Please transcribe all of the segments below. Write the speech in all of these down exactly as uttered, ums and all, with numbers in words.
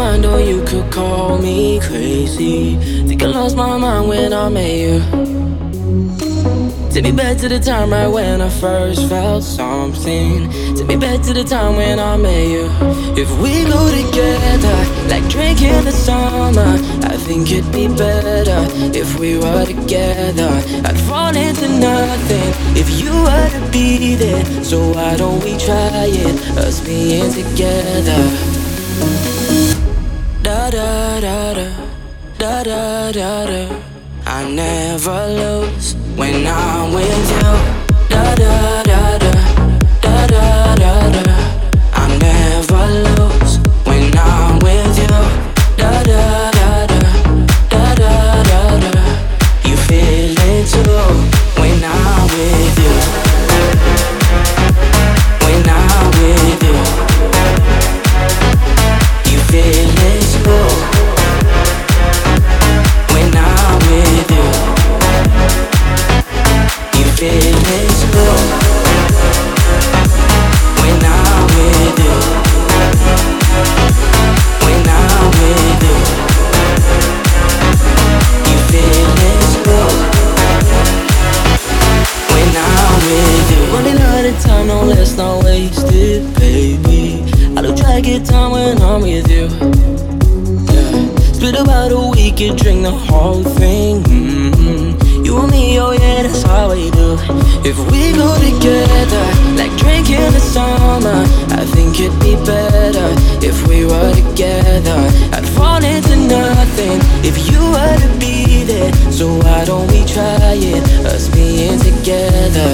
mind, or you could call me crazy. Think I lost my mind when I met you. Take me back to the time right when I first felt something. Take me back to the time when I met you. If we go together, like drinking the summer, I think it'd be better if we were together. I'd fall into nothing if you were to be there. So why don't we try it, us being together? Da da da da, da da da da. I never lose when I'm with you. Da da da da, da da da da. I never lose when I'm with you. Da da da da, da da da da. You feel it too when I'm with you. When I'm with you, you feel it too. When I'm with you, you feel it too. When I'm with you, when I'm with you, you feel it too. When I'm with you, running out of time, no let's not waste it, baby. I don't try to get time when I'm with you. Split about a week and drink the whole thing. Mm-hmm. You and me, oh yeah, that's how we do. If we go together, like drinking the summer, I think it'd be better if we were together. I'd fall into nothing if you were to be there. So why don't we try it, us being together?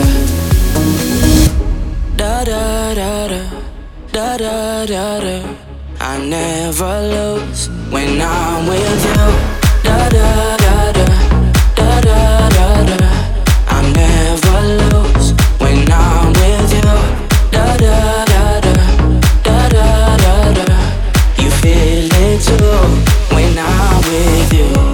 Da da da da, da da da da. I never lose when I'm with you. Da da da da, da da da da. I never lose when I'm with you. Da da da da, da da da da. You feel it too when I'm with you.